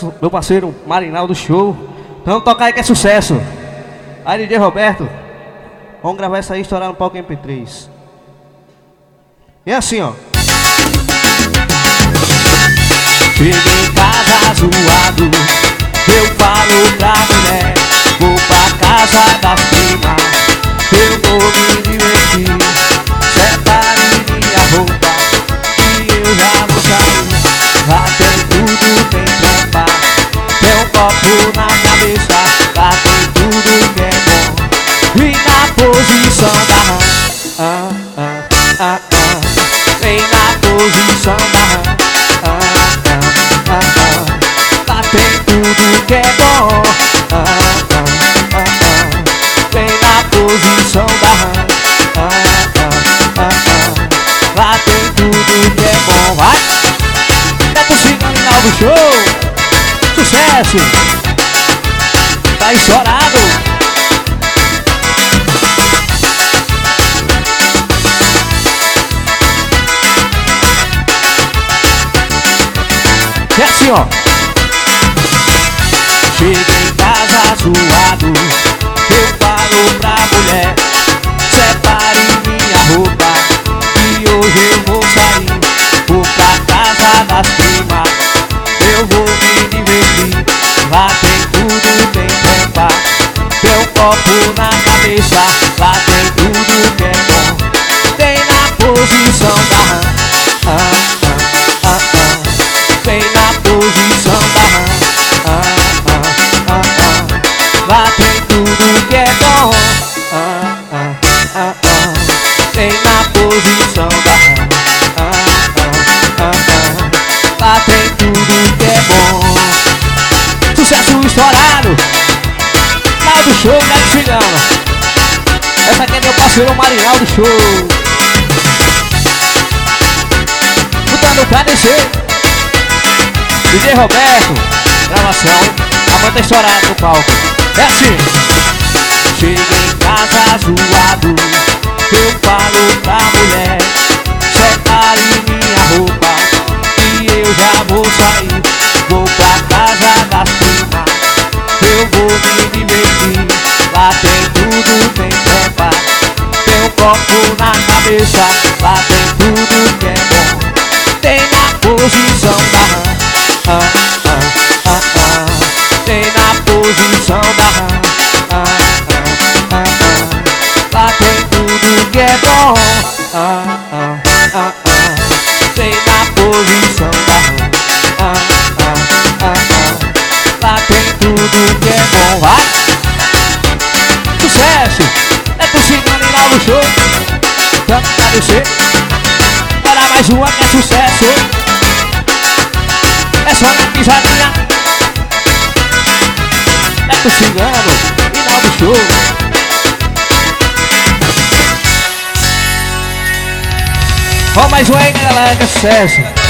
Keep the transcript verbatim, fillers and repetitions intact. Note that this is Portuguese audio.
Meu parceiro Marinaldo Show. Então vamos tocar aí que é sucesso. Aí D J Roberto, vamos gravar essa aí e estourar no palco M P três. E assim, ó. Cheguei em casa zoado, eu falo pra mulher, vou pra casa das primas, eu vou me divertir. Separe minha roupa e eu já vou sair. Lá tem tudo, tem trampa, tem um copo na cabeça, lá tem tudo que é bom. E na posição da rã, ah, ah, ah, ah. Vem na posição da rã, ah, ah, ah, ah. Lá tem tudo que é bom, ah, ah, ah, ah. Vem na posição da rã, ah, ah, ah, ah. Lá tem tudo que é bom, vai! É possível Marinaldo Show, sucesso, tá estourado. E assim, ó. Cheguei em casa zoado, eu falo pra mulher, separe minha roupa e hoje eu vou sair. Vou pra casa das primas, eu vou me divertir. Lá tem tudo, tem trampa, tem um copo na cabeça, lá tem tudo que é bom. Tem na posição da rã, ah, ah, ah, ah. Tem na posição da rã, ah, ah, ah, ah. Lá tem tudo que é bom, ah, ah, ah, ah. Tem na posição da rã, ah, ah, ah, ah. Lá tem tudo que é bom. Sucesso estourado. Marinaldo Show, Neto Cigano. Essa aqui é meu parceiro Marinaldo Show. Botando pra descer. D J Roberto, gravação. A banda estourada no palco. É assim. Cheguei em casa zoado, eu falo pra mulher, separe minha roupa e eu já vou sair. Vou pra casa das primas, eu vou me divertir. Lá tem tudo, tem trampa, tem um copo na cabeça, lá tem tudo que é bom. Tem na posição da rã, ah, ah, ah, ah. Tem na posição da rã, ah, ah, ah, ah. Lá tem tudo que é bom, ah, ah, ah, ah. Tem na posição da rã, ah, ah, ah, ah. Lá tem tudo que é bom, vai! Sucesso. É possível Marinaldo Show. Tanto pra descer. Para mais uma que é sucesso. É só na pisadinha. É possível Marinaldo Show. Ó, mais um aí, galera, que é sucesso.